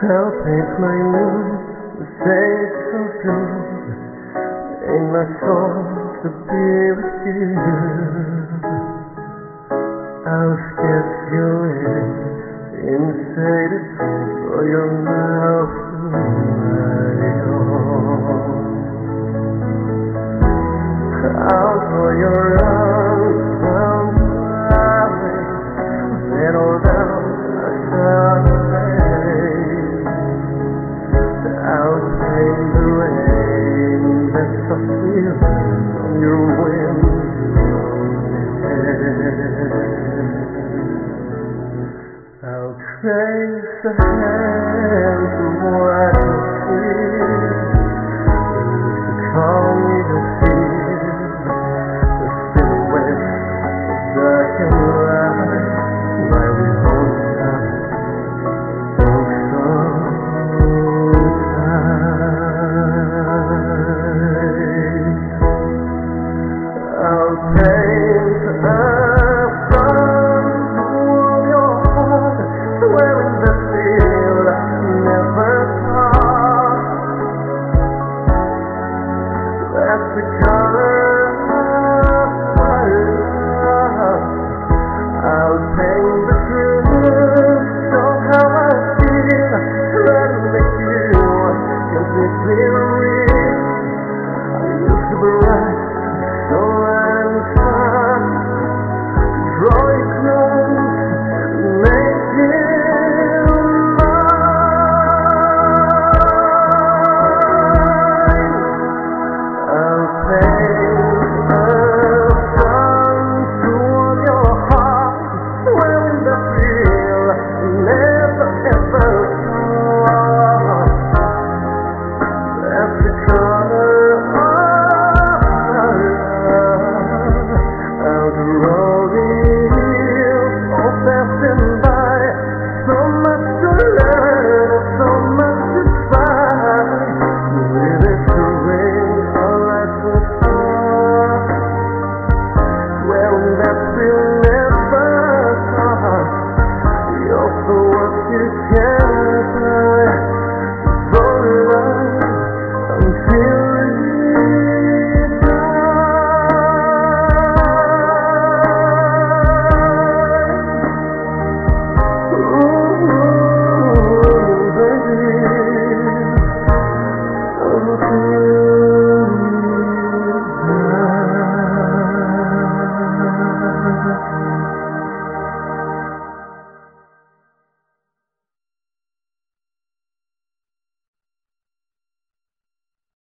I'll paint my moon with shades of blue, in my soul to be with you. I'll sketch you in shaded paint for your mouth and my own. I'll draw your arms round my waist, settle down a sunrise. I'll paint the rain that's softly on your windblown hair. I'll trace the hands of what you feel, to calm me to feel the silhouette of dark and light, while we hold up so tight. I'll paint